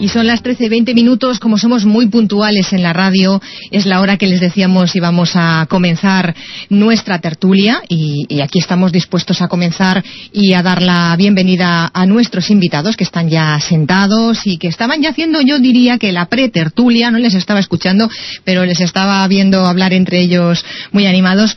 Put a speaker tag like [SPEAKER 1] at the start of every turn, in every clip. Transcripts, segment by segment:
[SPEAKER 1] Y son las 13:20, como somos muy puntuales en la radio, es la hora que les decíamos íbamos a comenzar nuestra tertulia y aquí estamos dispuestos a comenzar y a dar la bienvenida a nuestros invitados que están ya sentados y que estaban ya haciendo, yo diría que la pretertulia, no les estaba escuchando, pero les estaba viendo hablar entre ellos muy animados.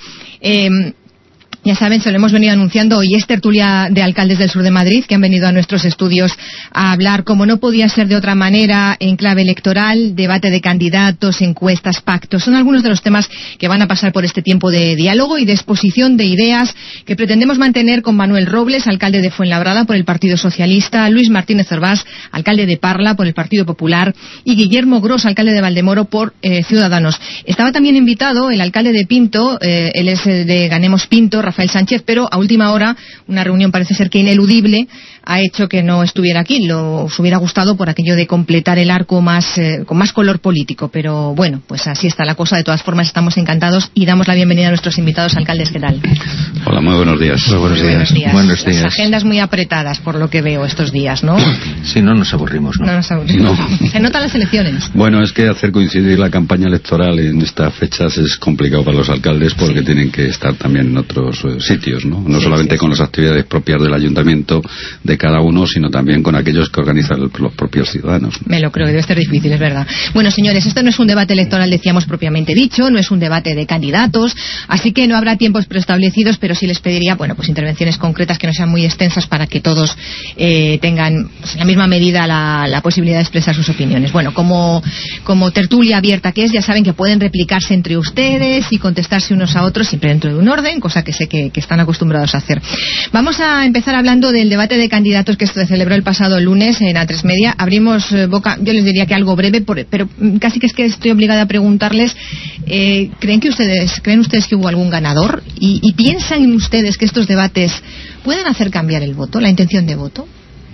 [SPEAKER 1] Ya saben, se lo hemos venido anunciando, hoy es tertulia de alcaldes del sur de Madrid que han venido a nuestros estudios a hablar, como no podía ser de otra manera, en clave electoral, debate de candidatos, encuestas, pactos. Son algunos de los temas que van a pasar por este tiempo de diálogo y de exposición de ideas que pretendemos mantener con Manuel Robles, alcalde de Fuenlabrada por el Partido Socialista, Luis Martínez Hervás, alcalde de Parla por el Partido Popular, y Guillermo Gros, alcalde de Valdemoro por Ciudadanos. Estaba también invitado el alcalde de Pinto, él es de Ganemos Pinto, Rafael Sánchez, pero a última hora una reunión parece ser que ineludible ha hecho que no estuviera aquí. Os hubiera gustado por aquello de completar el arco con más color político, pero bueno, pues así está la cosa. De todas formas, estamos encantados y damos la bienvenida a nuestros invitados. Alcaldes, ¿qué tal?
[SPEAKER 2] Hola, muy buenos días.
[SPEAKER 3] Muy buenos días.
[SPEAKER 1] Buenos días. Las agendas muy apretadas, por lo que veo estos días, ¿no?
[SPEAKER 3] Sí, no nos aburrimos, ¿no?
[SPEAKER 1] No nos aburrimos. No. Se notan las elecciones.
[SPEAKER 2] Bueno, es que hacer coincidir la campaña electoral en estas fechas es complicado para los alcaldes porque tienen que estar también en otros sitios, ¿no? No solamente con las actividades propias del ayuntamiento de cada uno, sino también con aquellos que organizan los propios ciudadanos.
[SPEAKER 1] Me lo creo, debe ser difícil, es verdad. Bueno, señores, esto no es un debate electoral, decíamos propiamente dicho, no es un debate de candidatos, así que no habrá tiempos preestablecidos, pero sí les pediría, bueno, pues intervenciones concretas que no sean muy extensas para que todos tengan pues, en la misma medida la posibilidad de expresar sus opiniones. Bueno, como tertulia abierta que es, ya saben que pueden replicarse entre ustedes y contestarse unos a otros, siempre dentro de un orden, cosa que sé que están acostumbrados a hacer. Vamos a empezar hablando del debate de candidatos que se celebró el pasado lunes en A3 Media. Abrimos boca, yo les diría que algo breve, pero casi que es que estoy obligada a preguntarles, ¿creen ustedes que hubo algún ganador? ¿Y piensan ustedes que estos debates pueden hacer cambiar el voto, la intención de voto?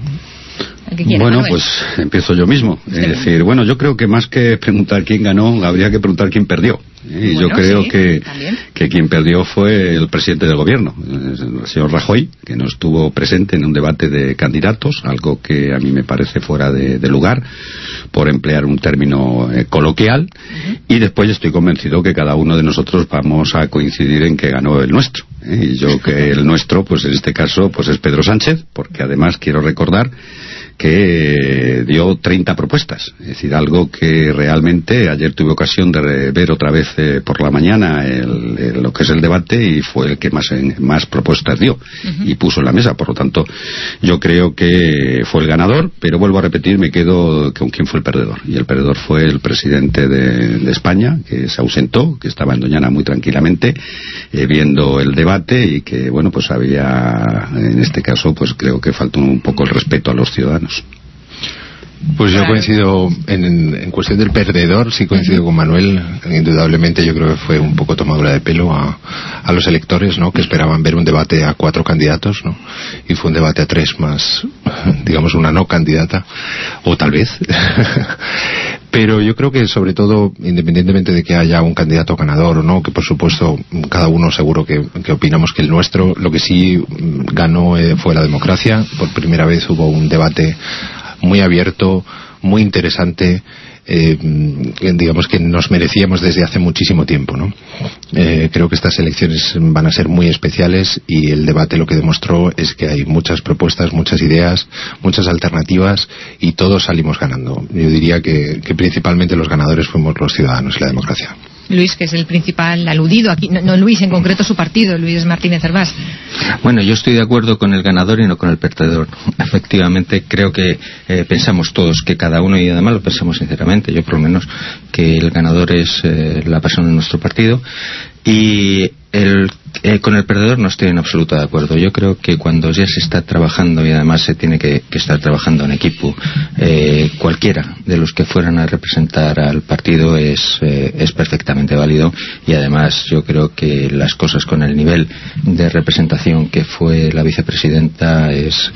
[SPEAKER 2] Bueno, Manuel. Pues empiezo yo mismo. Es decir, bueno, yo creo que más que preguntar quién ganó, habría que preguntar quién perdió. Y yo creo que quien perdió fue el presidente del gobierno, el señor Rajoy, que no estuvo presente en un debate de candidatos, algo que a mí me parece fuera de lugar, por emplear un término coloquial, y después estoy convencido que cada uno de nosotros vamos a coincidir en que ganó el nuestro. Y yo que el nuestro, pues en este caso, pues es Pedro Sánchez, porque además quiero recordar que dio 30 propuestas, es decir, algo que realmente ayer tuve ocasión de ver otra vez por la mañana lo que es el debate y fue el que más propuestas dio y puso en la mesa. Por lo tanto, yo creo que fue el ganador, pero vuelvo a repetir, me quedo con quién fue el perdedor, y el perdedor fue el presidente de España, que se ausentó, que estaba en Doñana muy tranquilamente viendo el debate y que, bueno, pues había, en este caso, pues creo que faltó un poco el respeto a los ciudadanos.
[SPEAKER 3] Pues yo coincido en cuestión del perdedor, sí coincido con Manuel. Indudablemente yo creo que fue un poco tomadura de pelo a los electores, ¿no?, que esperaban ver un debate a 4 candidatos, ¿no?, y fue un debate a 3 más, digamos, una no candidata, o tal vez. Pero yo creo que sobre todo, independientemente de que haya un candidato ganador o no, que por supuesto cada uno seguro que opinamos que el nuestro, lo que sí ganó fue la democracia. Por primera vez hubo un debate muy abierto, muy interesante, digamos que nos merecíamos desde hace muchísimo tiempo, ¿no? Creo que estas elecciones van a ser muy especiales y el debate lo que demostró es que hay muchas propuestas, muchas ideas, muchas alternativas y todos salimos ganando. Yo diría que principalmente los ganadores fuimos los ciudadanos y la democracia.
[SPEAKER 1] Luis, que es el principal aludido aquí, no Luis en concreto, su partido, Luis Martínez Hervás.
[SPEAKER 4] Bueno, yo estoy de acuerdo con el ganador y no con el perdedor. Efectivamente, creo que pensamos todos que cada uno, y además lo pensamos sinceramente, yo por lo menos, que el ganador es la persona de nuestro partido, y con el perdedor no estoy en absoluto de acuerdo. Yo creo que cuando ya se está trabajando, y además se tiene que estar trabajando en equipo, cualquiera de los que fueran a representar al partido es perfectamente válido, y además yo creo que las cosas con el nivel de representación que fue la vicepresidenta es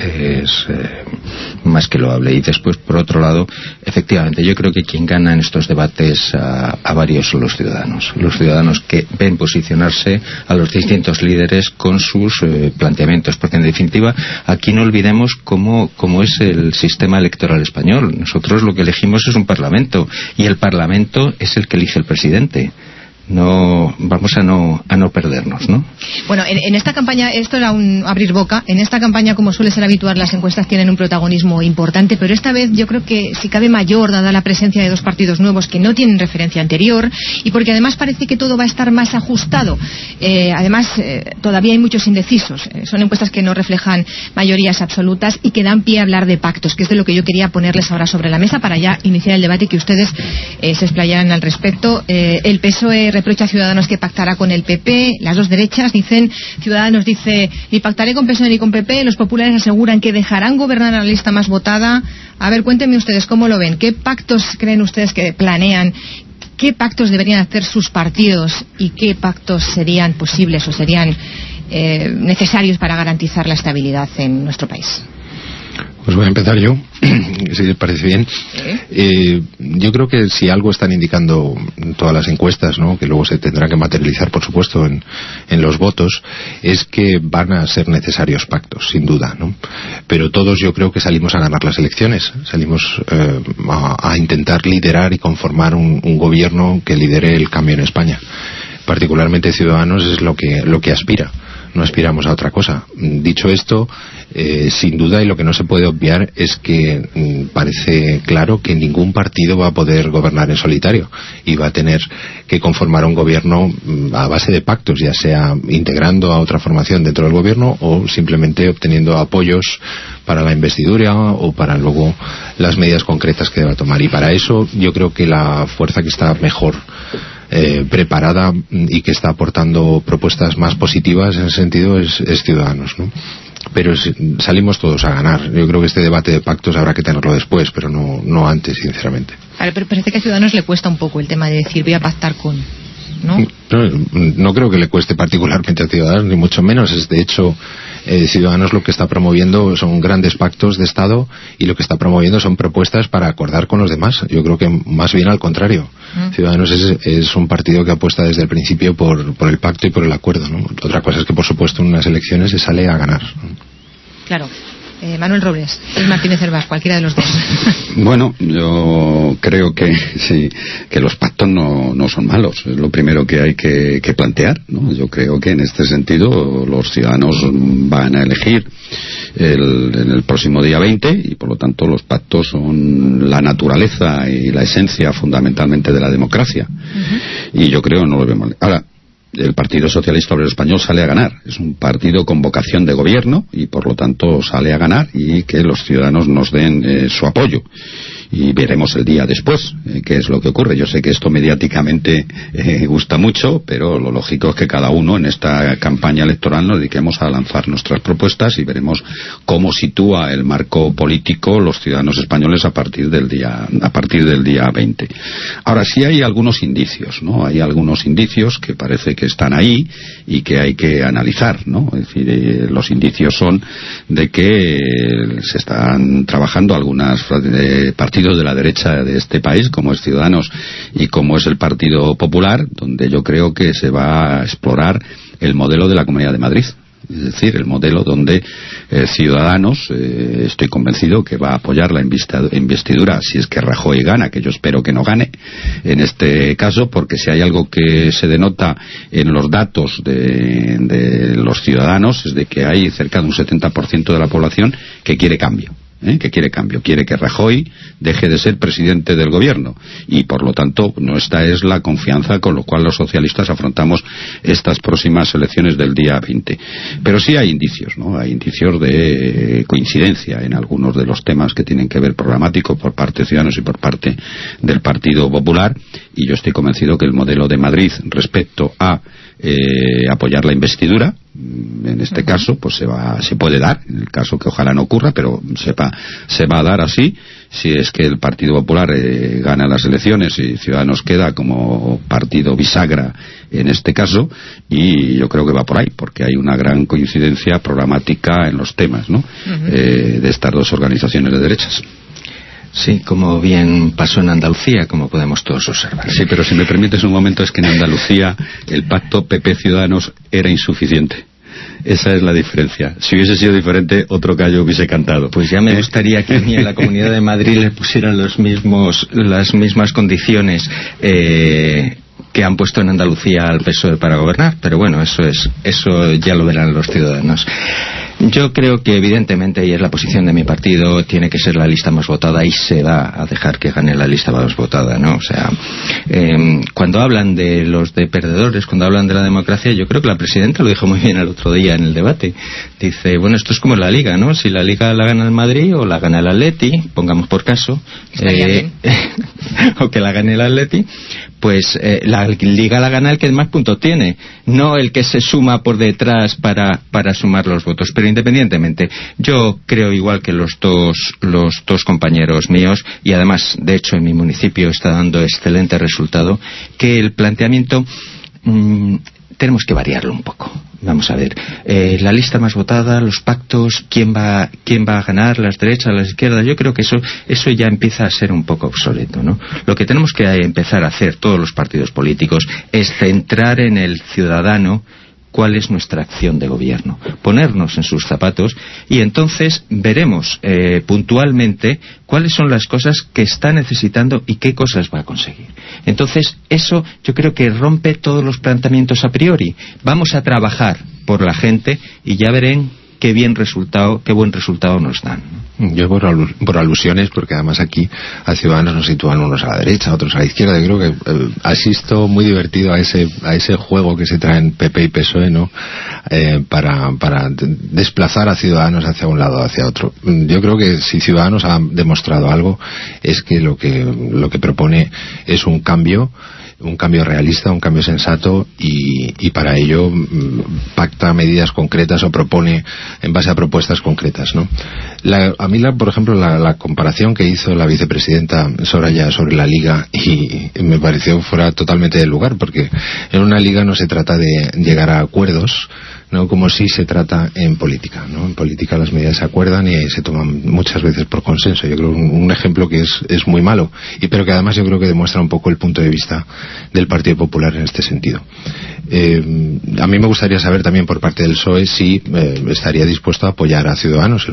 [SPEAKER 4] más que loable. Y después, por otro lado, efectivamente, yo creo que quien gana en estos debates a varios son los ciudadanos que ven posicionarse a los distintos líderes con sus planteamientos, porque en definitiva aquí no olvidemos cómo es el sistema electoral español. Nosotros lo que elegimos es un parlamento, y el parlamento es el que elige el presidente. No vamos a no perdernos, ¿no?
[SPEAKER 1] Bueno, en esta campaña, esto era un abrir boca, en esta campaña, como suele ser habitual, las encuestas tienen un protagonismo importante, pero esta vez yo creo que si cabe mayor, dada la presencia de dos partidos nuevos que no tienen referencia anterior, y porque además parece que todo va a estar más ajustado. Además, todavía hay muchos indecisos. Son encuestas que no reflejan mayorías absolutas y que dan pie a hablar de pactos, que es de lo que yo quería ponerles ahora sobre la mesa para ya iniciar el debate y que ustedes se explayaran al respecto. El PSOE reprocha a Ciudadanos que pactará con el PP, las dos derechas dicen, Ciudadanos dice, ni pactaré con PSOE ni con PP, los populares aseguran que dejarán gobernar a la lista más votada. A ver, cuéntenme ustedes cómo lo ven, qué pactos creen ustedes que planean, qué pactos deberían hacer sus partidos y qué pactos serían posibles o serían necesarios para garantizar la estabilidad en nuestro país.
[SPEAKER 3] Pues voy a empezar yo, si les parece bien. Yo creo que si algo están indicando todas las encuestas, ¿no?, que luego se tendrán que materializar, por supuesto, en los votos, es que van a ser necesarios pactos, sin duda, ¿no? Pero todos yo creo que salimos a ganar las elecciones, salimos a intentar liderar y conformar un gobierno que lidere el cambio en España. Particularmente Ciudadanos es lo que aspira. No aspiramos a otra cosa. Dicho esto, sin duda, y lo que no se puede obviar es que parece claro que ningún partido va a poder gobernar en solitario y va a tener que conformar un gobierno a base de pactos, ya sea integrando a otra formación dentro del gobierno o simplemente obteniendo apoyos para la investidura o para luego las medidas concretas que deba tomar. Y para eso yo creo que la fuerza que está mejor preparada y que está aportando propuestas más positivas en ese sentido es Ciudadanos, ¿no? Pero salimos todos a ganar. Yo creo que este debate de pactos habrá que tenerlo después, pero no antes, sinceramente.
[SPEAKER 1] Pero parece que a Ciudadanos le cuesta un poco el tema de decir voy a pactar con...
[SPEAKER 3] No creo que le cueste particularmente a Ciudadanos, ni mucho menos. De hecho, Ciudadanos lo que está promoviendo son grandes pactos de Estado y lo que está promoviendo son propuestas para acordar con los demás. Yo creo que más bien al contrario. Ciudadanos es un partido que apuesta desde el principio por el pacto y por el acuerdo, ¿no? Otra cosa es que, por supuesto, en unas elecciones se sale a ganar, ¿no?
[SPEAKER 1] Claro. Manuel Robles, el Martínez Hervás, cualquiera de los dos.
[SPEAKER 2] Bueno, yo creo que sí, que los pactos no son malos. Es lo primero que hay que plantear, ¿no? Yo creo que en este sentido los ciudadanos van a elegir en el próximo día 20 y por lo tanto los pactos son la naturaleza y la esencia fundamentalmente de la democracia. Y yo creo no lo vemos. Ahora, el Partido Socialista Obrero Español sale a ganar. Es un partido con vocación de gobierno y por lo tanto sale a ganar y que los ciudadanos nos den su apoyo. Y veremos el día después qué es lo que ocurre. Yo sé que esto mediáticamente gusta mucho, pero lo lógico es que cada uno en esta campaña electoral nos dediquemos a lanzar nuestras propuestas y veremos cómo sitúa el marco político los ciudadanos españoles a partir del día 20. Ahora sí hay algunos indicios, ¿no? Hay algunos indicios que parece que están ahí y que hay que analizar, ¿no? Es decir, los indicios son de que se están trabajando algunas partidos de la derecha de este país, como es Ciudadanos y como es el Partido Popular, donde yo creo que se va a explorar el modelo de la Comunidad de Madrid. Es decir, el modelo donde Ciudadanos, estoy convencido que va a apoyar la investidura si es que Rajoy gana, que yo espero que no gane en este caso, porque si hay algo que se denota en los datos de los ciudadanos es de que hay cerca de un 70% de la población que quiere cambio. Quiere que Rajoy deje de ser presidente del gobierno y por lo tanto esta es la confianza con lo cual los socialistas afrontamos estas próximas elecciones del día 20. Pero sí hay indicios, ¿no? Hay indicios de coincidencia en algunos de los temas que tienen que ver programático por parte de Ciudadanos y por parte del Partido Popular y yo estoy convencido que el modelo de Madrid respecto a apoyar la investidura en este caso pues se puede dar, en el caso que ojalá no ocurra, pero se va a dar así si es que el Partido Popular gana las elecciones y Ciudadanos queda como partido bisagra en este caso y yo creo que va por ahí porque hay una gran coincidencia programática en los temas, ¿no? De estas dos organizaciones de derechas.
[SPEAKER 4] Sí, como bien pasó en Andalucía, como podemos todos observar.
[SPEAKER 2] Sí, pero si me permites un momento, es que en Andalucía el pacto PP-Ciudadanos era insuficiente. Esa es la diferencia. Si hubiese sido diferente, otro gallo hubiese cantado.
[SPEAKER 4] Pues ya me gustaría que a mí en la Comunidad de Madrid le pusieran las mismas condiciones que han puesto en Andalucía al PSOE para gobernar, pero bueno, eso ya lo verán los ciudadanos. Yo creo que evidentemente, y es la posición de mi partido, tiene que ser la lista más votada y se va a dejar que gane la lista más votada, ¿no? O sea, cuando hablan de los de perdedores, cuando hablan de la democracia, yo creo que la presidenta lo dijo muy bien el otro día en el debate. Dice, bueno, esto es como la Liga, ¿no? Si la Liga la gana el Madrid o la gana el Atleti, pongamos por caso, o que la gane el Atleti, pues la Liga la gana el que más puntos tiene, no el que se suma por detrás para sumar los votos. Pero independientemente, yo creo igual que los dos compañeros míos, y además, de hecho, en mi municipio está dando excelente resultado, que el planteamiento tenemos que variarlo un poco. Vamos a ver, la lista más votada, los pactos, quién va a ganar, las derechas, las izquierdas. Yo creo que eso ya empieza a ser un poco obsoleto, ¿no? Lo que tenemos que empezar a hacer todos los partidos políticos es centrar en el ciudadano cuál es nuestra acción de gobierno, ponernos en sus zapatos y entonces veremos puntualmente cuáles son las cosas que está necesitando y qué cosas va a conseguir. Entonces eso yo creo que rompe todos los planteamientos a priori. Vamos a trabajar por la gente y ya verán qué buen resultado nos dan.
[SPEAKER 3] Yo por alusiones, porque además aquí a Ciudadanos nos sitúan unos a la derecha, otros a la izquierda. Yo creo que asisto muy divertido a ese juego que se traen PP y PSOE, ¿no? Para desplazar a Ciudadanos hacia un lado o hacia otro. Yo creo que si Ciudadanos ha demostrado algo es que lo que propone es un cambio realista, un cambio sensato y para ello pacta medidas concretas o propone en base a propuestas concretas, ¿no? A mí, por ejemplo, la comparación que hizo la vicepresidenta Soraya sobre la Liga y me pareció fuera totalmente del lugar, porque en una Liga no se trata de llegar a acuerdos, ¿no? Como si se trata en política, ¿no? En política las medidas se acuerdan y se toman muchas veces por consenso. Yo creo un ejemplo que es muy malo, pero que además yo creo que demuestra un poco el punto de vista del Partido Popular en este sentido. A mí me gustaría saber también por parte del PSOE si estaría dispuesto a apoyar a Ciudadanos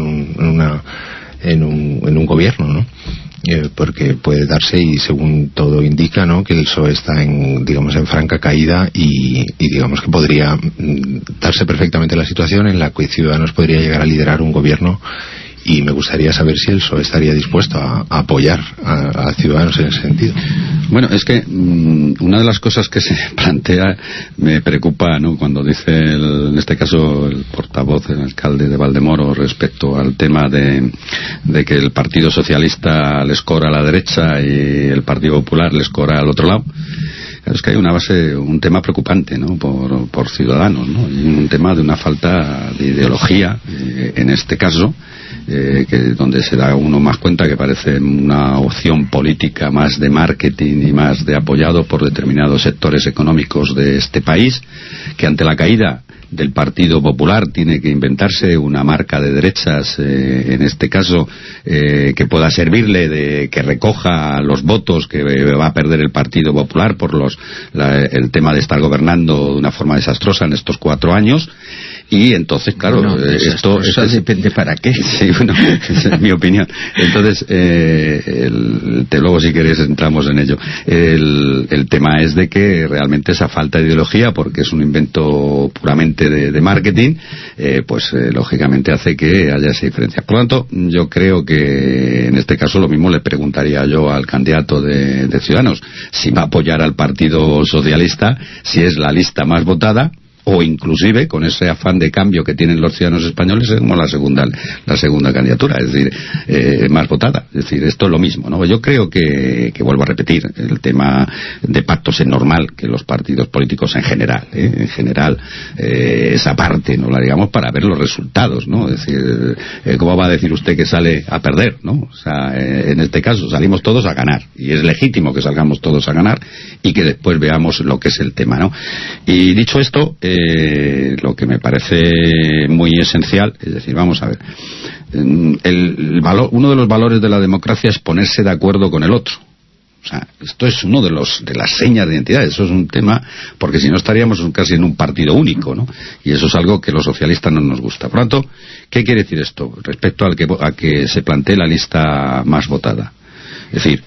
[SPEAKER 3] en un gobierno, ¿no? Porque puede darse, y según todo indica, ¿no?, que el PSOE está en franca caída y digamos que podría darse perfectamente la situación en la que Ciudadanos podría llegar a liderar un gobierno, y me gustaría saber si el PSOE estaría dispuesto a apoyar a Ciudadanos en ese sentido.
[SPEAKER 2] Bueno, es que una de las cosas que se plantea me preocupa, ¿no?, cuando dice en este caso el portavoz, el alcalde de Valdemoro, respecto al tema de que el Partido Socialista les cobra a la derecha y el Partido Popular les cobra al otro lado. Claro, es que hay un tema preocupante, ¿no?, por Ciudadanos, ¿no?, y un tema de una falta de ideología, en este caso, donde se da uno más cuenta que parece una opción política más de marketing y más de apoyado por determinados sectores económicos de este país, que ante la caída del Partido Popular tiene que inventarse una marca de derechas, en este caso, que pueda servirle que recoja los votos que va a perder el Partido Popular por el tema de estar gobernando de una forma desastrosa en estos 4 años. Y entonces, claro, esto
[SPEAKER 4] depende para qué.
[SPEAKER 2] Sí, bueno, esa es mi opinión. Entonces, luego si queréis entramos en ello. El tema es de que realmente esa falta de ideología, porque es un invento puramente de marketing, pues lógicamente hace que haya esa diferencia. Por lo tanto, yo creo que en este caso lo mismo le preguntaría yo al candidato de Ciudadanos, si va a apoyar al Partido Socialista, si es la lista más votada, o inclusive con ese afán de cambio que tienen los ciudadanos españoles como la segunda candidatura, es decir, más votada. Es decir, esto es lo mismo, ¿no? Yo creo que vuelvo a repetir, el tema de pactos es normal que los partidos políticos en general, esa parte no la digamos para ver los resultados, ¿no? Es decir, ¿cómo va a decir usted que sale a perder, ¿no? O sea, en este caso salimos todos a ganar, y es legítimo que salgamos todos a ganar y que después veamos lo que es el tema, ¿no? Y dicho esto, lo que me parece muy esencial, es decir, vamos a ver, uno de los valores de la democracia es ponerse de acuerdo con el otro. O sea, esto es uno de las señas de identidad. Eso es un tema, porque si no estaríamos casi en un partido único, ¿no? Y eso es algo que los socialistas no nos gusta. Por lo tanto, ¿qué quiere decir esto respecto a que se plantee la lista más votada? Es decir,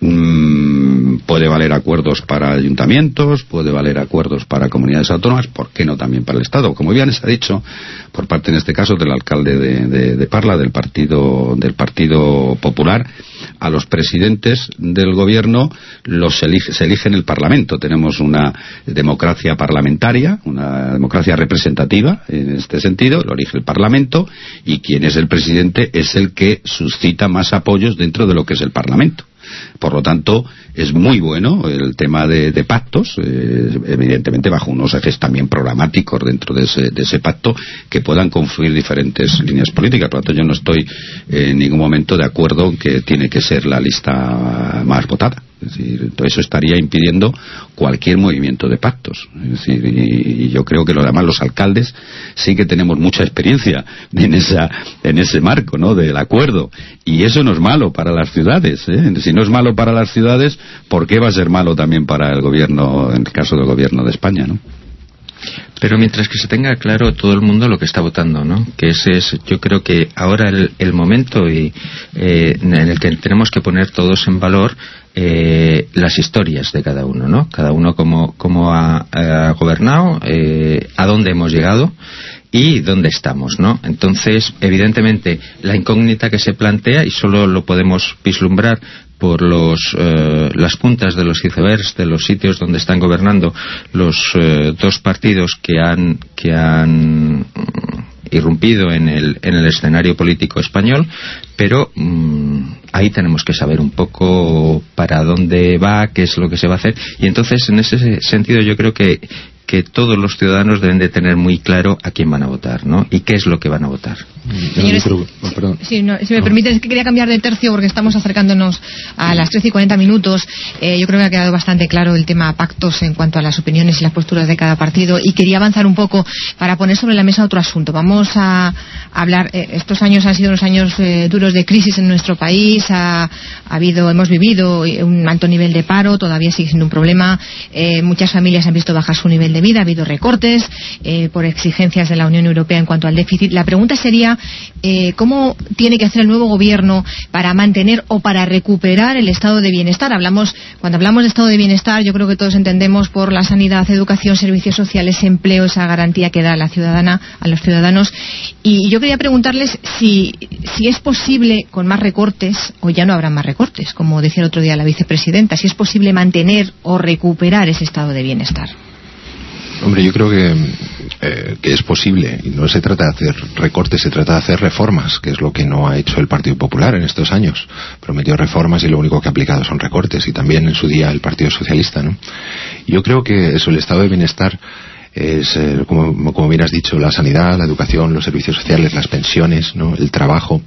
[SPEAKER 2] puede valer acuerdos para ayuntamientos, puede valer acuerdos para comunidades autónomas, ¿por qué no también para el Estado? Como bien se ha dicho por parte, en este caso, del alcalde de Parla, del Partido Popular, a los presidentes del gobierno se elige en el Parlamento. Tenemos una democracia parlamentaria, una democracia representativa en este sentido, lo elige el Parlamento, y quien es el presidente es el que suscita más apoyos dentro de lo que es el Parlamento. Por lo tanto, es muy bueno el tema de pactos, evidentemente bajo unos ejes también programáticos dentro de ese pacto, que puedan confluir diferentes líneas políticas. Por lo tanto, yo no estoy en ningún momento de acuerdo en que tiene que ser la lista más votada. Es decir, todo eso estaría impidiendo cualquier movimiento de pactos. Es decir, y yo creo que además los alcaldes sí que tenemos mucha experiencia en ese marco, ¿no?, del acuerdo. Y eso no es malo para las ciudades, ¿eh? Si no es malo para las ciudades, ¿por qué va a ser malo también para el gobierno, en el caso del gobierno de España, ¿no?
[SPEAKER 4] Pero mientras que se tenga claro todo el mundo lo que está votando, ¿no? Que ese es, yo creo que ahora el momento en el que tenemos que poner todos en valor las historias de cada uno, ¿no? Cada uno cómo ha gobernado, a dónde hemos llegado y dónde estamos, ¿no? Entonces, evidentemente, la incógnita que se plantea, y solo lo podemos vislumbrar por las puntas de los icebergs de los sitios donde están gobernando los dos partidos que han irrumpido en el escenario político español, pero ahí tenemos que saber un poco para dónde va, qué es lo que se va a hacer, y entonces en ese sentido yo creo que todos los ciudadanos deben de tener muy claro a quién van a votar, ¿no? Y qué es lo que van a votar.
[SPEAKER 1] Señores, si me permiten, es que quería cambiar de tercio porque estamos acercándonos a las 13:40. Yo creo que ha quedado bastante claro el tema pactos en cuanto a las opiniones y las posturas de cada partido, y quería avanzar un poco para poner sobre la mesa otro asunto. Vamos a hablar, estos años han sido unos años duros de crisis en nuestro país, hemos vivido un alto nivel de paro, todavía sigue siendo un problema, muchas familias han visto bajar su nivel de vida, ha habido recortes por exigencias de la Unión Europea en cuanto al déficit. La pregunta sería, ¿cómo tiene que hacer el nuevo gobierno para mantener o para recuperar el estado de bienestar? Cuando hablamos de estado de bienestar, yo creo que todos entendemos por la sanidad, educación, servicios sociales, empleo, esa garantía que da a los ciudadanos. Y yo quería preguntarles si es posible, con más recortes, o ya no habrá más recortes, como decía el otro día la vicepresidenta, si es posible mantener o recuperar ese estado de bienestar.
[SPEAKER 3] Hombre, yo creo que es posible, y no se trata de hacer recortes, se trata de hacer reformas, que es lo que no ha hecho el Partido Popular en estos años. Prometió reformas y lo único que ha aplicado son recortes, y también en su día el Partido Socialista, ¿no? Yo creo que eso, el estado de bienestar es, como bien has dicho, la sanidad, la educación, los servicios sociales, las pensiones, ¿no?, el trabajo.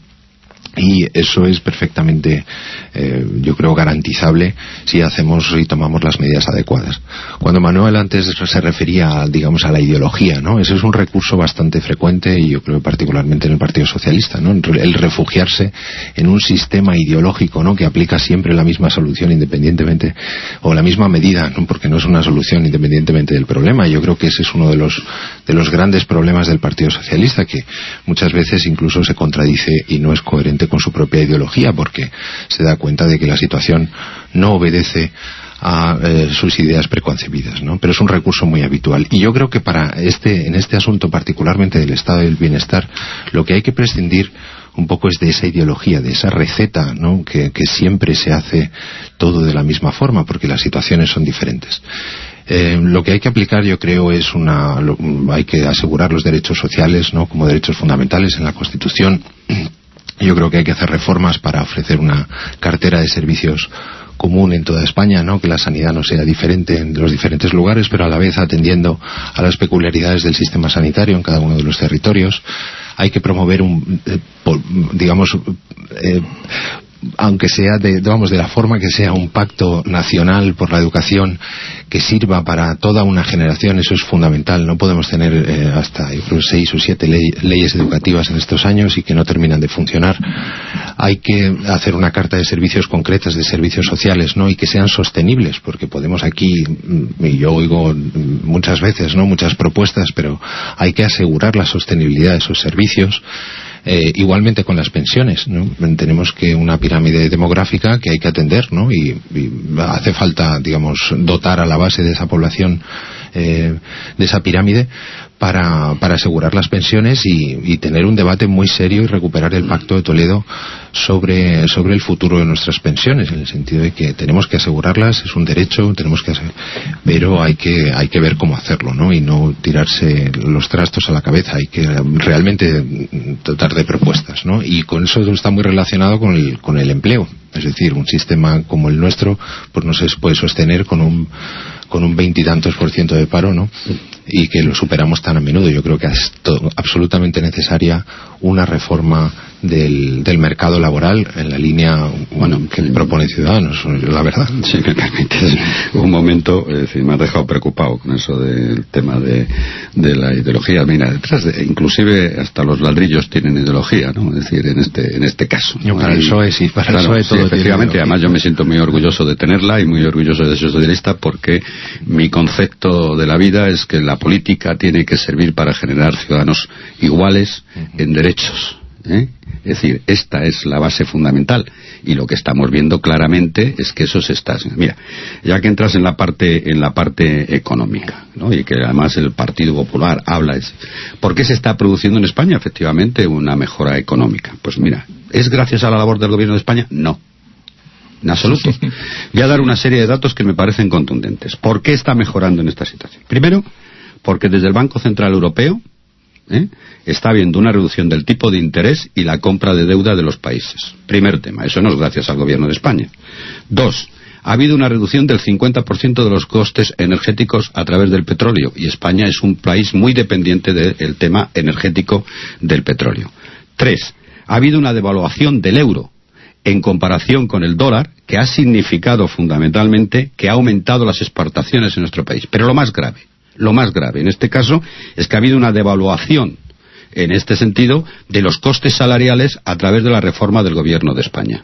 [SPEAKER 3] Y eso es perfectamente, yo creo, garantizable si hacemos y tomamos las medidas adecuadas. Cuando Manuel antes se refería, digamos, a la ideología, ¿no?, ese es un recurso bastante frecuente, y yo creo particularmente en el Partido Socialista, ¿no?, el refugiarse en un sistema ideológico, ¿no?, que aplica siempre la misma solución independientemente, o la misma medida, ¿no?, porque no es una solución independientemente del problema. Yo creo que ese es uno de los grandes problemas del Partido Socialista, que muchas veces incluso se contradice y no es coherente con su propia ideología, porque se da cuenta de que la situación no obedece a sus ideas preconcebidas, ¿no? Pero es un recurso muy habitual, y yo creo que en este asunto particularmente del estado del bienestar, lo que hay que prescindir un poco es de esa ideología, de esa receta, ¿no?, que siempre se hace todo de la misma forma, porque las situaciones son diferentes. Lo que hay que aplicar, yo creo, hay que asegurar los derechos sociales, ¿no?, como derechos fundamentales en la Constitución. Yo creo que hay que hacer reformas para ofrecer una cartera de servicios común en toda España, ¿no?, que la sanidad no sea diferente en los diferentes lugares, pero a la vez atendiendo a las peculiaridades del sistema sanitario en cada uno de los territorios. Hay que promover aunque sea de la forma que sea, un pacto nacional por la educación que sirva para toda una generación. Eso es fundamental. No podemos tener hasta 6 o 7 leyes educativas en estos años y que no terminan de funcionar. Hay que hacer una carta de servicios concretas, de servicios sociales, ¿no? Y que sean sostenibles, porque podemos aquí, y yo oigo muchas veces, ¿no?, muchas propuestas, pero hay que asegurar la sostenibilidad de esos servicios. Igualmente con las pensiones, ¿no? Tenemos que una pirámide demográfica que hay que atender, ¿no? Y hace falta, digamos, dotar a la base de esa población de esa pirámide para asegurar las pensiones y tener un debate muy serio y recuperar el Pacto de Toledo sobre el futuro de nuestras pensiones, en el sentido de que tenemos que asegurarlas, es un derecho, pero hay que ver cómo hacerlo, ¿no? Y no tirarse los trastos a la cabeza. Hay que realmente tratar de propuestas, ¿no? Y con eso está muy relacionado con el empleo. Es decir, un sistema como el nuestro pues no se puede sostener con un 20 y tantos % de paro, ¿no? Y que lo superamos tan a menudo. Yo creo que es absolutamente necesaria una reforma del mercado laboral en la línea que propone Ciudadanos, la verdad.
[SPEAKER 2] Si me permites un momento, es decir, me has dejado preocupado con eso del tema de la ideología. Mira, detrás inclusive hasta los ladrillos tienen ideología, ¿no? Es decir, en este caso, ¿no?
[SPEAKER 3] Para el PSOE sí, para el PSOE todo.
[SPEAKER 2] Sí, efectivamente, además yo me siento muy orgulloso de tenerla y muy orgulloso de ser socialista, porque mi concepto de la vida es que la política tiene que servir para generar ciudadanos iguales en derechos, ¿eh? Es decir, esta es la base fundamental, y lo que estamos viendo claramente es que eso se está... Mira, ya que entras en la parte económica, ¿no? Y que además el Partido Popular habla, ¿por qué se está produciendo en España efectivamente una mejora económica? Pues mira, ¿es gracias a la labor del gobierno de España? No, en absoluto. Voy a dar una serie de datos que me parecen contundentes. ¿Por qué está mejorando en esta situación? Primero, porque desde el Banco Central Europeo está habiendo una reducción del tipo de interés y la compra de deuda de los países. Primer tema, eso no es gracias al gobierno de España. 2, ha habido una reducción del 50% de los costes energéticos a través del petróleo, y España es un país muy dependiente del tema energético del petróleo. 3, ha habido una devaluación del euro en comparación con el dólar, que ha significado fundamentalmente que ha aumentado las exportaciones en nuestro país. Pero lo más grave en este caso es que ha habido una devaluación en este sentido de los costes salariales a través de la reforma del gobierno de España,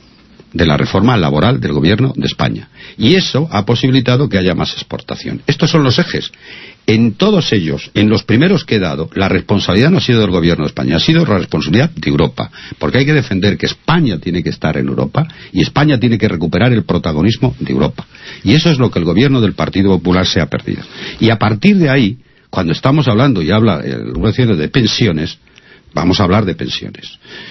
[SPEAKER 2] de la reforma laboral del gobierno de España, y eso ha posibilitado que haya más exportación. Estos son los ejes. En todos ellos, en los primeros que he dado, la responsabilidad no ha sido del gobierno de España, ha sido la responsabilidad de Europa, porque hay que defender que España tiene que estar en Europa y España tiene que recuperar el protagonismo de Europa, y eso es lo que el gobierno del Partido Popular se ha perdido. Y a partir de ahí, cuando estamos hablando y habla el gobierno de pensiones, vamos a hablar de pensiones.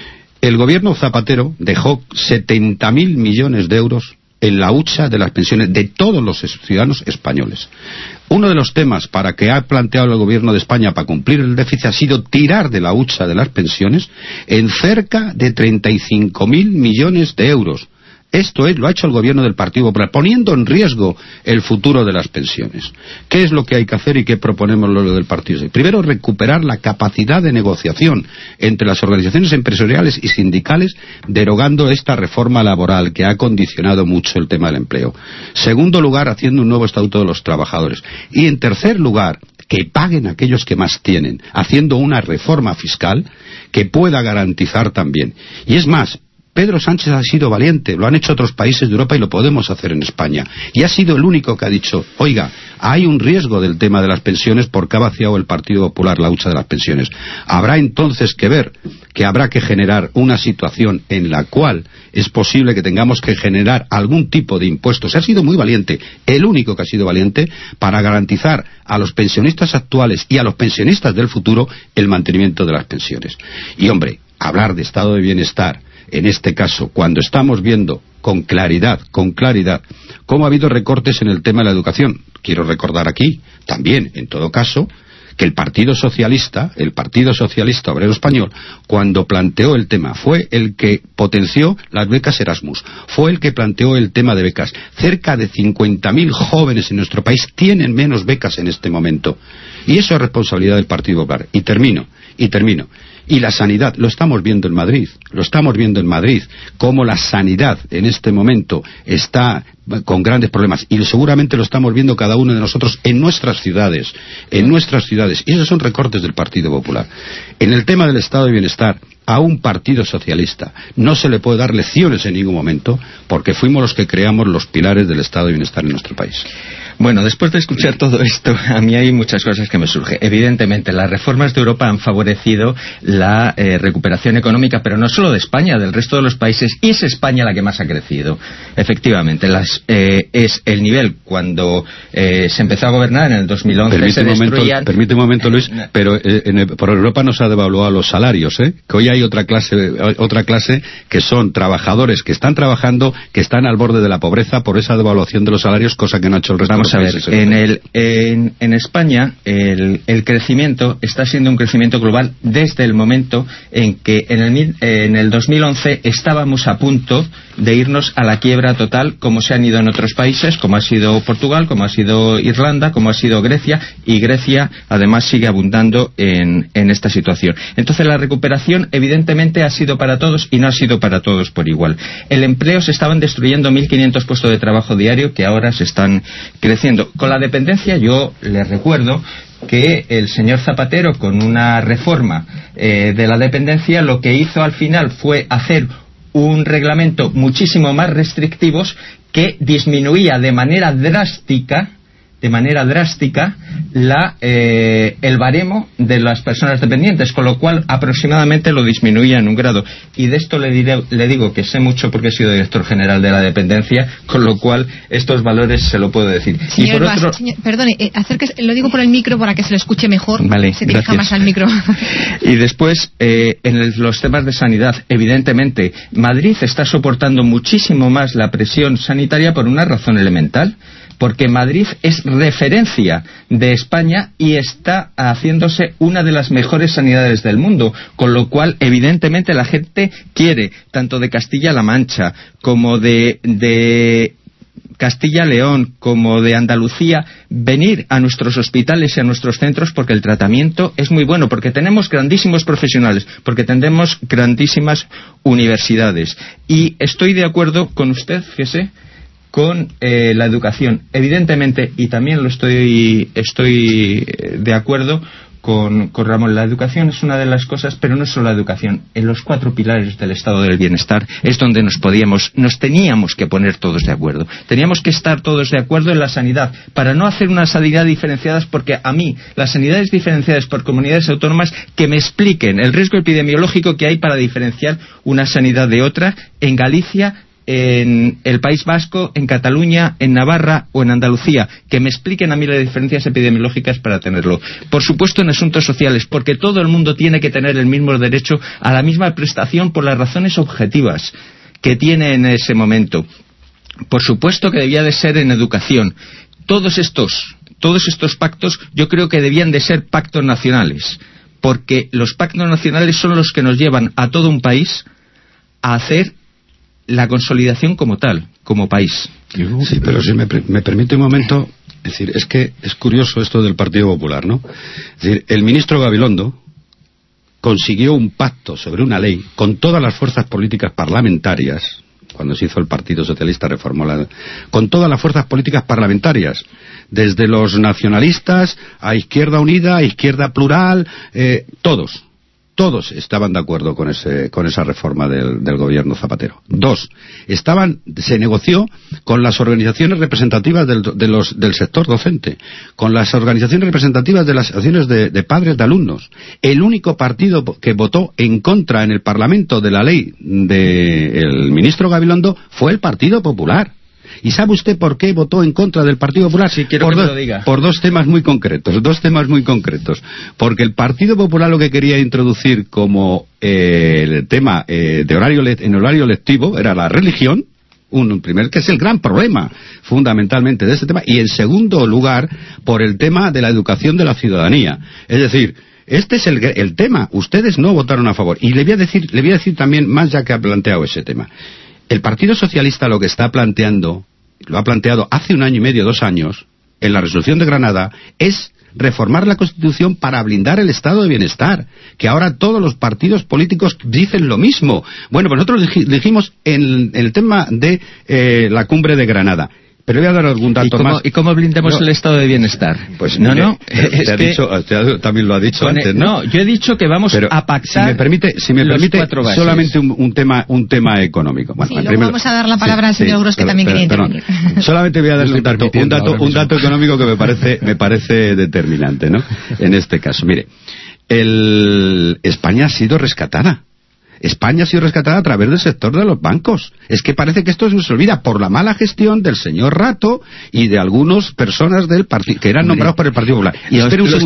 [SPEAKER 2] El gobierno Zapatero dejó 70.000 millones de euros en la hucha de las pensiones de todos los ciudadanos españoles. Uno de los temas para que ha planteado el gobierno de España para cumplir el déficit ha sido tirar de la hucha de las pensiones en cerca de 35.000 millones de euros. Esto lo ha hecho el gobierno del Partido Popular, poniendo en riesgo el futuro de las pensiones. ¿Qué es lo que hay que hacer y qué proponemos lo del partido? Primero, recuperar la capacidad de negociación entre las organizaciones empresariales y sindicales, derogando esta reforma laboral que ha condicionado mucho el tema del empleo. Segundo lugar, haciendo un nuevo estatuto de los trabajadores. Y en tercer lugar, que paguen aquellos que más tienen, haciendo una reforma fiscal que pueda garantizar también. Y es más, Pedro Sánchez ha sido valiente, lo han hecho otros países de Europa y lo podemos hacer en España. Y ha sido el único que ha dicho, oiga, hay un riesgo del tema de las pensiones porque ha vaciado el Partido Popular la hucha de las pensiones. Habrá entonces que ver que habrá que generar una situación en la cual es posible que tengamos que generar algún tipo de impuestos. Ha sido muy valiente, el único que ha sido valiente, para garantizar a los pensionistas actuales y a los pensionistas del futuro el mantenimiento de las pensiones. Y hombre, hablar de estado de bienestar, en este caso, cuando estamos viendo con claridad, cómo ha habido recortes en el tema de la educación. Quiero recordar aquí, también, en todo caso, que el Partido Socialista Obrero Español, cuando planteó el tema, fue el que potenció las becas Erasmus, fue el que planteó el tema de becas. Cerca de 50.000 jóvenes en nuestro país tienen menos becas en este momento. Y eso es responsabilidad del Partido Popular. Y termino. Y la sanidad, lo estamos viendo en Madrid, cómo la sanidad en este momento está con grandes problemas, y seguramente lo estamos viendo cada uno de nosotros en nuestras ciudades, y esos son recortes del Partido Popular. En el tema del estado de bienestar, a un partido socialista no se le puede dar lecciones en ningún momento, porque fuimos los que creamos los pilares del estado de bienestar en nuestro país.
[SPEAKER 4] Bueno, después de escuchar todo esto, a mí hay muchas cosas que me surgen. Evidentemente, las reformas de Europa han favorecido la recuperación económica, pero no solo de España, del resto de los países, y es España la que más ha crecido. Efectivamente, es el nivel cuando se empezó a gobernar en el 2011.
[SPEAKER 2] Permite un momento, Luis, pero por Europa nos ha devaluado los salarios, que hoy hay otra clase que son trabajadores que están trabajando, que están al borde de la pobreza por esa devaluación de los salarios, cosa que no ha hecho el resto.
[SPEAKER 4] Vamos a ver, en España el crecimiento está siendo un crecimiento global desde el momento en que en el 2011 estábamos a punto de irnos a la quiebra total, como se han ido en otros países, como ha sido Portugal, como ha sido Irlanda, como ha sido Grecia, y Grecia además sigue abundando en esta situación. Entonces la recuperación evidentemente ha sido para todos y no ha sido para todos por igual. El empleo se estaban destruyendo 1.500 puestos de trabajo diario que ahora se están creciendo. Con la dependencia, yo les recuerdo que el señor Zapatero, con una reforma de la dependencia, lo que hizo al final fue hacer un reglamento muchísimo más restrictivo que disminuía de manera drástica el baremo de las personas dependientes, con lo cual aproximadamente lo disminuía en un grado. Y de esto le digo que sé mucho porque he sido director general de la dependencia, con lo cual estos valores se lo puedo decir.
[SPEAKER 1] Señor perdone, acérquese, lo digo por el micro para que se lo escuche mejor.
[SPEAKER 4] Vale,
[SPEAKER 1] se dirija más al micro.
[SPEAKER 4] Y después, en los temas de sanidad, evidentemente, Madrid está soportando muchísimo más la presión sanitaria por una razón elemental. Porque Madrid es referencia de España y está haciéndose una de las mejores sanidades del mundo, con lo cual evidentemente la gente quiere, tanto de Castilla-La Mancha como de Castilla-León como de Andalucía, venir a nuestros hospitales y a nuestros centros porque el tratamiento es muy bueno, porque tenemos grandísimos profesionales, porque tenemos grandísimas universidades. Y estoy de acuerdo con usted, fíjese, con la educación, evidentemente, y también estoy de acuerdo con Ramón. La educación es una de las cosas, pero no solo la educación. En los 4 pilares del estado del bienestar es donde nos teníamos que poner todos de acuerdo. Teníamos que estar todos de acuerdo en la sanidad, para no hacer una sanidad diferenciadas, porque a mí, las sanidades diferenciadas por comunidades autónomas, que me expliquen el riesgo epidemiológico que hay para diferenciar una sanidad de otra en Galicia, en el País Vasco, en Cataluña, en Navarra o en Andalucía, que me expliquen a mí las diferencias epidemiológicas para tenerlo. Por supuesto, en asuntos sociales, porque todo el mundo tiene que tener el mismo derecho a la misma prestación por las razones objetivas que tiene en ese momento. Por supuesto que debía de ser en educación. Todos estos pactos yo creo que debían de ser pactos nacionales, porque los pactos nacionales son los que nos llevan a todo un país a hacer la consolidación como tal, como país.
[SPEAKER 2] Sí, pero si me permite un momento, es decir, es que es curioso esto del Partido Popular, ¿no? Es decir, el ministro Gabilondo consiguió un pacto sobre una ley con todas las fuerzas políticas parlamentarias, cuando se hizo el Partido Socialista, con todas las fuerzas políticas parlamentarias, desde los nacionalistas a Izquierda Unida, a Izquierda Plural, todos estaban de acuerdo con esa reforma del gobierno Zapatero. 2, se negoció con las organizaciones representativas del sector docente, con las organizaciones representativas de las asociaciones de padres de alumnos. El único partido que votó en contra en el Parlamento de la ley del ministro Gabilondo fue el Partido Popular. ¿Y sabe usted por qué votó en contra del Partido Popular?
[SPEAKER 4] Sí, quiero que me lo diga.
[SPEAKER 2] Por dos temas muy concretos. Porque el Partido Popular lo que quería introducir como el tema en horario lectivo era la religión, que es el gran problema fundamentalmente de este tema, y en segundo lugar por el tema de la educación de la ciudadanía. Es decir, este es el tema. Ustedes no votaron a favor. Y le voy a decir también más, ya que ha planteado ese tema. El Partido Socialista lo que está planteando, lo ha planteado hace 1 año y medio, 2 años, en la resolución de Granada, es reformar la Constitución para blindar el estado de bienestar, que ahora todos los partidos políticos dicen lo mismo. Bueno, pues nosotros dijimos en el tema de la cumbre de Granada. Pero voy a dar algún dato más.
[SPEAKER 4] ¿Y cómo blindamos el estado de bienestar?
[SPEAKER 2] Pues usted también lo ha dicho antes, ¿no?
[SPEAKER 4] No, yo he dicho que vamos a pactar.
[SPEAKER 2] Si me permite solamente un tema económico.
[SPEAKER 1] Bueno, sí, luego vamos a dar la palabra al señor Gros, que también quería intervenir.
[SPEAKER 2] Solamente voy a darle un dato económico que me parece determinante, ¿no? En este caso, mire, España ha sido rescatada. España ha sido rescatada a través del sector de los bancos. Es que parece que esto se nos olvida por la mala gestión del señor Rato y de algunas personas del partido que eran nombrados por el Partido Popular.
[SPEAKER 4] Y espere un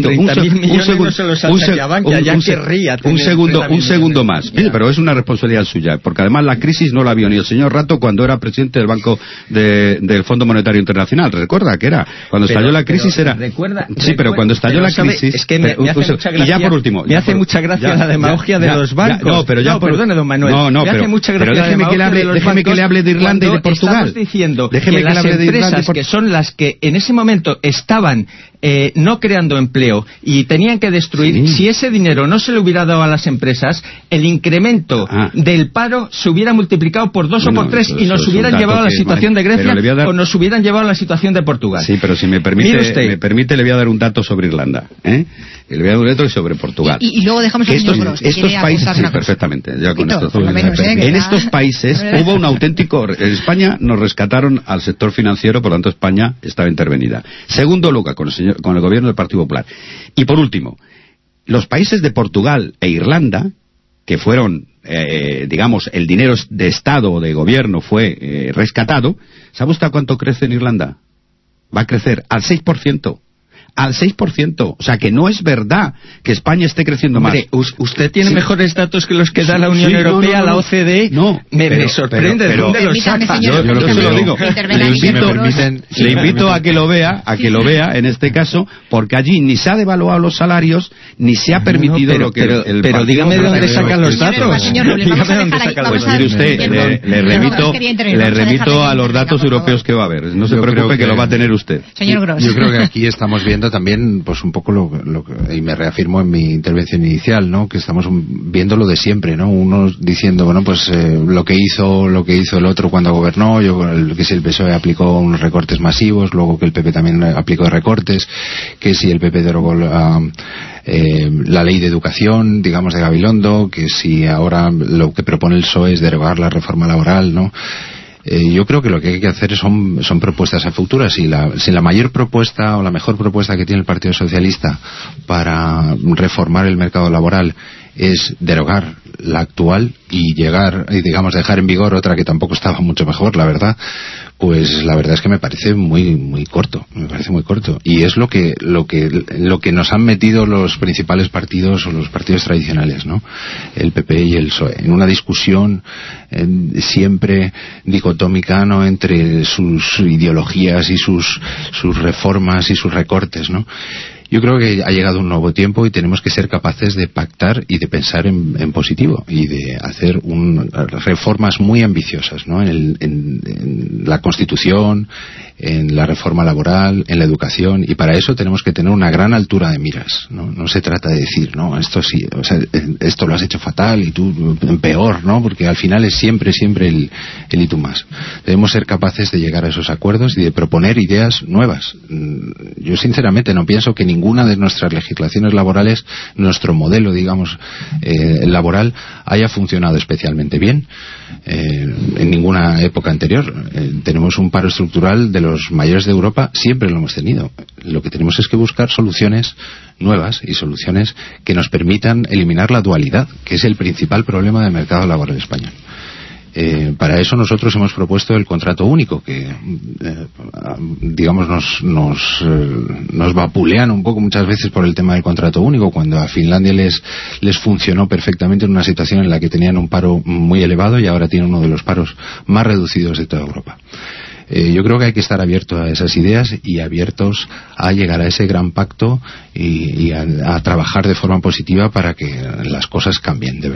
[SPEAKER 2] segundo más. Mire, pero es una responsabilidad suya, porque además la crisis no la vio ni el señor Rato cuando era presidente del Banco del Fondo Monetario Internacional. ¿Recuerda que era? Cuando estalló la crisis era... Sí, pero cuando estalló la crisis...
[SPEAKER 4] Es que me hace mucha gracia,
[SPEAKER 2] y ya por último...
[SPEAKER 4] Me hace mucha gracia la demagogia de los bancos. Perdone, don Manuel.
[SPEAKER 2] Pero déjeme que le hable de Irlanda y de Portugal.
[SPEAKER 4] Estamos diciendo que las empresas que son las que en ese momento estaban no creando empleo y tenían que destruir, si ese dinero no se le hubiera dado a las empresas, el incremento del paro se hubiera multiplicado por 2 o por 3 y nos hubieran llevado a la situación de Grecia o nos hubieran llevado a la situación de Portugal.
[SPEAKER 2] Sí, pero si me permite, le voy a dar un dato sobre Irlanda. Le voy a dar un dato sobre Portugal.
[SPEAKER 1] Y luego dejamos al señor Gros,
[SPEAKER 2] estos países, sí, perfectamente. Ya con esto, en estos países hubo un auténtico... En España nos rescataron al sector financiero, por lo tanto España estaba intervenida. Segundo lugar, con el gobierno del Partido Popular. Y por último, los países de Portugal e Irlanda, que fueron, digamos, el dinero de Estado o de gobierno fue rescatado, ¿sabe usted cuánto crece en Irlanda? Va a crecer al 6%. Al 6%. O sea, que no es verdad que España esté creciendo más.
[SPEAKER 4] Usted tiene mejores datos que los que da la Unión Europea, la OCDE. Me sorprende. ¿De dónde los saca?
[SPEAKER 2] Yo lo que se lo digo. Le invito a que lo vea, en este caso, porque allí ni se ha devaluado los salarios, ni se ha permitido lo que...
[SPEAKER 4] Pero dígame de dónde sacan los datos.
[SPEAKER 2] Pues mire usted, le remito a los datos europeos que va a haber. No se preocupe que lo va a tener usted.
[SPEAKER 1] Señor Gros.
[SPEAKER 3] Yo creo que aquí estamos viendo también pues un poco y me reafirmo en mi intervención inicial, ¿no? Que estamos viendo lo de siempre, ¿no? Unos diciendo, bueno, pues lo que hizo el otro cuando gobernó, que si el PSOE aplicó unos recortes masivos, luego que el PP también aplicó recortes, que si el PP derogó la ley de educación, digamos, de Gabilondo, que si ahora lo que propone el PSOE es derogar la reforma laboral, ¿no? Yo creo que lo que hay que hacer son propuestas a futuras. Si la mayor propuesta o la mejor propuesta que tiene el Partido Socialista para reformar el mercado laboral es derogar la actual y digamos dejar en vigor otra que tampoco estaba mucho mejor, la verdad, pues la verdad es que me parece muy corto, y es lo que nos han metido los principales partidos o los partidos tradicionales, ¿no? El PP y el PSOE, en una discusión siempre dicotómica, ¿no? Entre sus ideologías y sus reformas y sus recortes, ¿no? Yo creo que ha llegado un nuevo tiempo y tenemos que ser capaces de pactar y de pensar en positivo y de hacer reformas muy ambiciosas, ¿no? En la Constitución, en la reforma laboral, en la educación, y para eso tenemos que tener una gran altura de miras, ¿no? No se trata de decir, no, esto sí, o sea, esto lo has hecho fatal y tú peor, ¿no? Porque al final es siempre el y tú más. Debemos ser capaces de llegar a esos acuerdos y de proponer ideas nuevas. Yo sinceramente no pienso que ninguna de nuestras legislaciones laborales, nuestro modelo, digamos, laboral, haya funcionado especialmente bien en ninguna época anterior. Tenemos un paro estructural de los mayores de Europa, siempre lo hemos tenido. Lo que tenemos es que buscar soluciones nuevas y soluciones que nos permitan eliminar la dualidad, que es el principal problema del mercado laboral español. Para eso nosotros hemos propuesto el contrato único, que digamos nos vapulean un poco muchas veces por el tema del contrato único, cuando a Finlandia les funcionó perfectamente en una situación en la que tenían un paro muy elevado y ahora tienen uno de los paros más reducidos de toda Europa. Yo creo que hay que estar abiertos a esas ideas y abiertos a llegar a ese gran pacto y a trabajar de forma positiva para que las cosas cambien de verdad.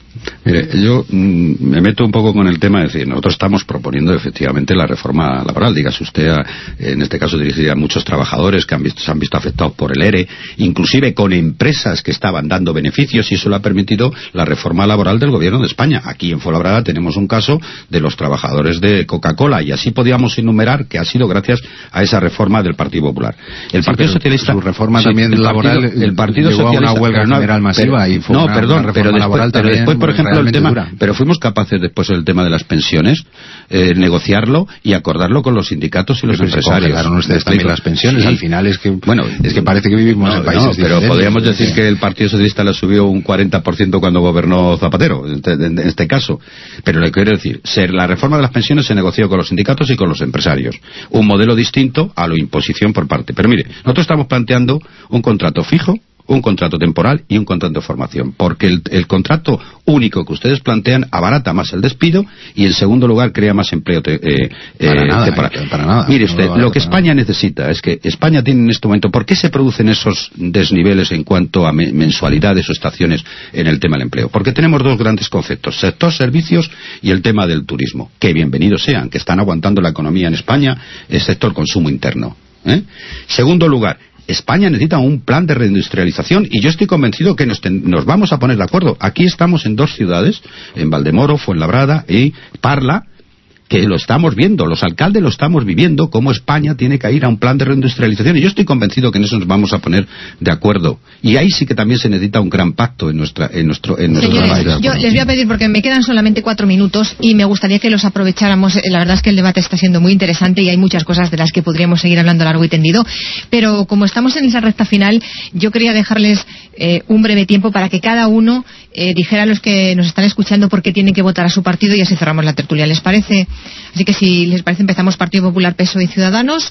[SPEAKER 2] Mire, yo me meto un poco con el tema de decir, nosotros estamos proponiendo efectivamente la reforma laboral. Dígase usted, en este caso dirigida a muchos trabajadores que se han visto afectados por el ERE, inclusive con empresas que estaban dando beneficios, y eso lo ha permitido la reforma laboral del Gobierno de España. Aquí en Fuenlabrada tenemos un caso de los trabajadores de Coca-Cola, y así podíamos enumerar que ha sido gracias a esa reforma del Partido Popular. El Partido Socialista,
[SPEAKER 3] su reforma también laboral,
[SPEAKER 2] el Partido Socialista,
[SPEAKER 3] a una huelga general masiva, y fue
[SPEAKER 2] pero después, por ejemplo, el tema, pero fuimos capaces después del tema de las pensiones negociarlo y acordarlo con los sindicatos y los empresarios.
[SPEAKER 3] Congelaron ustedes también las pensiones. Sí. Al final es que parece que vivimos en países diferentes.
[SPEAKER 2] Pero podríamos decir que el Partido Socialista le subió un 40% cuando gobernó Zapatero, en este caso. Pero le quiero decir, la reforma de las pensiones se negoció con los sindicatos y con los empresarios. Un modelo distinto a la imposición por parte. Pero mire, nosotros estamos planteando un contrato fijo, un contrato temporal y un contrato de formación, porque el contrato único que ustedes plantean abarata más el despido y, en segundo lugar, crea más empleo temporal.
[SPEAKER 3] Para nada.
[SPEAKER 2] Mire usted, lo que España necesita es que España tiene en este momento, ¿por qué se producen esos desniveles en cuanto a mensualidades o estaciones en el tema del empleo? Porque tenemos dos grandes conceptos, sector servicios y el tema del turismo, que bienvenidos sean, que están aguantando la economía en España, excepto el consumo interno. Segundo lugar, España necesita un plan de reindustrialización, y yo estoy convencido que nos vamos a poner de acuerdo. Aquí estamos en dos ciudades, en Valdemoro, Fuenlabrada y Parla, que lo estamos viendo, los alcaldes lo estamos viviendo, cómo España tiene que ir a un plan de reindustrialización, y yo estoy convencido que en eso nos vamos a poner de acuerdo. Y ahí sí que también se necesita un gran pacto en nuestro
[SPEAKER 1] Señores, yo les voy a pedir, porque me quedan solamente 4 minutos y me gustaría que los aprovecháramos. La verdad es que el debate está siendo muy interesante y hay muchas cosas de las que podríamos seguir hablando largo y tendido, pero como estamos en esa recta final, yo quería dejarles un breve tiempo para que cada uno dijera a los que nos están escuchando por qué tienen que votar a su partido, y así cerramos la tertulia. ¿Les parece? Así que, si les parece, empezamos Partido Popular, PSOE y Ciudadanos,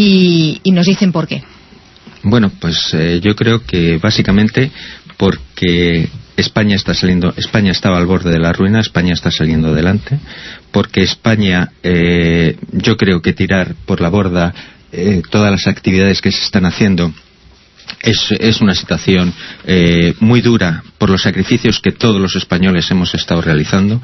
[SPEAKER 1] y nos dicen por qué.
[SPEAKER 4] Bueno, pues yo creo que básicamente porque España estaba al borde de la ruina, España está saliendo adelante, porque España, yo creo que tirar por la borda todas las actividades que se están haciendo es una situación muy dura por los sacrificios que todos los españoles hemos estado realizando,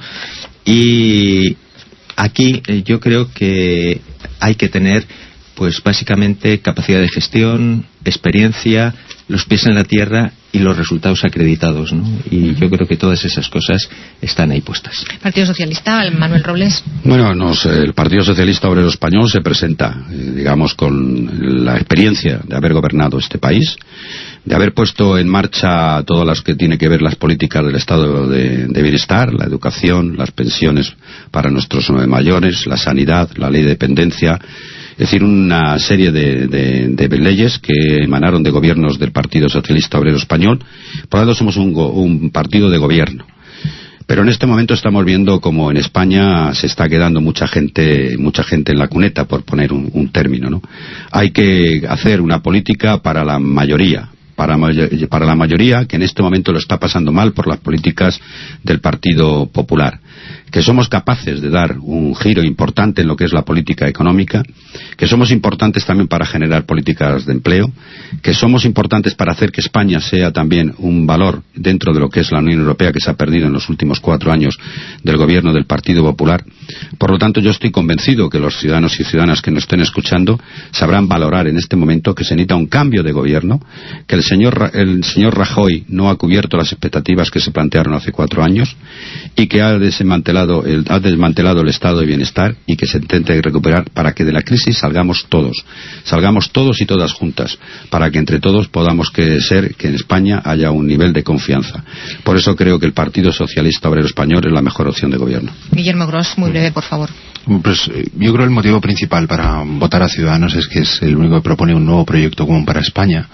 [SPEAKER 4] y aquí yo creo que hay que tener, pues básicamente, capacidad de gestión, experiencia, los pies en la tierra y los resultados acreditados, ¿no? Y yo creo que todas esas cosas están ahí puestas.
[SPEAKER 1] Partido Socialista, Manuel Robles.
[SPEAKER 2] Bueno, el Partido Socialista Obrero Español se presenta, digamos, con la experiencia de haber gobernado este país, de haber puesto en marcha todo lo que tiene que ver las políticas del estado de bienestar, la educación, las pensiones para nuestros mayores, la sanidad, la ley de dependencia. Es decir, una serie de leyes que emanaron de gobiernos del Partido Socialista Obrero Español. Por lo tanto, somos un partido de gobierno. Pero en este momento estamos viendo como en España se está quedando mucha gente en la cuneta, por poner un término, ¿no? Hay que hacer una política para la mayoría. Para la mayoría que en este momento lo está pasando mal por las políticas del Partido Popular, que somos capaces de dar un giro importante en lo que es la política económica, que somos importantes también para generar políticas de empleo, que somos importantes para hacer que España sea también un valor dentro de lo que es la Unión Europea, que se ha perdido en los últimos 4 años del gobierno del Partido Popular. Por lo tanto, yo estoy convencido que los ciudadanos y ciudadanas que nos estén escuchando sabrán valorar en este momento que se necesita un cambio de gobierno, que el señor Rajoy no ha cubierto las expectativas que se plantearon hace 4 años, y que ha desmantelado el estado de bienestar, y que se intente recuperar para que de la crisis salgamos todos y todas juntas, para que entre todos podamos que en España haya un nivel de confianza. Por eso creo que el Partido Socialista Obrero Español es la mejor opción de gobierno.
[SPEAKER 1] Guillermo Gros, muy breve, por favor.
[SPEAKER 3] Pues yo creo el motivo principal para votar a Ciudadanos es que es el único que propone un nuevo proyecto común para España,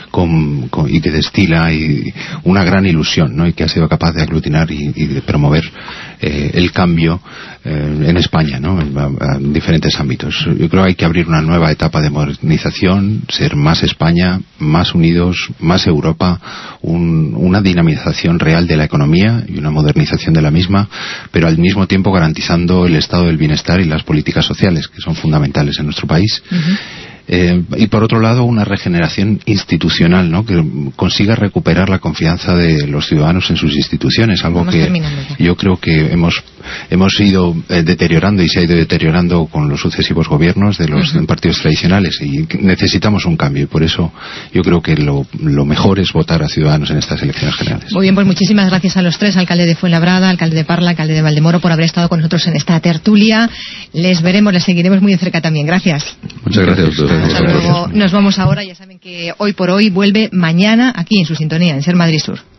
[SPEAKER 3] y que destila una gran ilusión, ¿no? Y que ha sido capaz de aglutinar y de promover el cambio en España, ¿no? En diferentes ámbitos. Yo creo que hay que abrir una nueva etapa de modernización, ser más España, más unidos, más Europa, una dinamización real de la economía y una modernización de la misma, pero al mismo tiempo garantizando el estado del bienestar y las políticas sociales, que son fundamentales en nuestro país. Y por otro lado, una regeneración institucional, ¿no? Que consiga recuperar la confianza de los ciudadanos en sus instituciones, algo que yo creo que hemos ido deteriorando y se ha ido deteriorando con los sucesivos gobiernos de los partidos tradicionales, y necesitamos un cambio, y por eso yo creo que lo mejor es votar a Ciudadanos en estas elecciones generales.
[SPEAKER 1] Muy bien, pues muchísimas gracias a los tres, alcalde de Fuenlabrada, alcalde de Parla, alcalde de Valdemoro, por haber estado con nosotros en esta tertulia. Les veremos, les seguiremos muy de cerca también. Gracias.
[SPEAKER 2] Muchas gracias.
[SPEAKER 1] Hasta luego. Nos vamos ahora. Ya saben que Hoy por Hoy vuelve mañana aquí en su sintonía, en Ser Madrid Sur.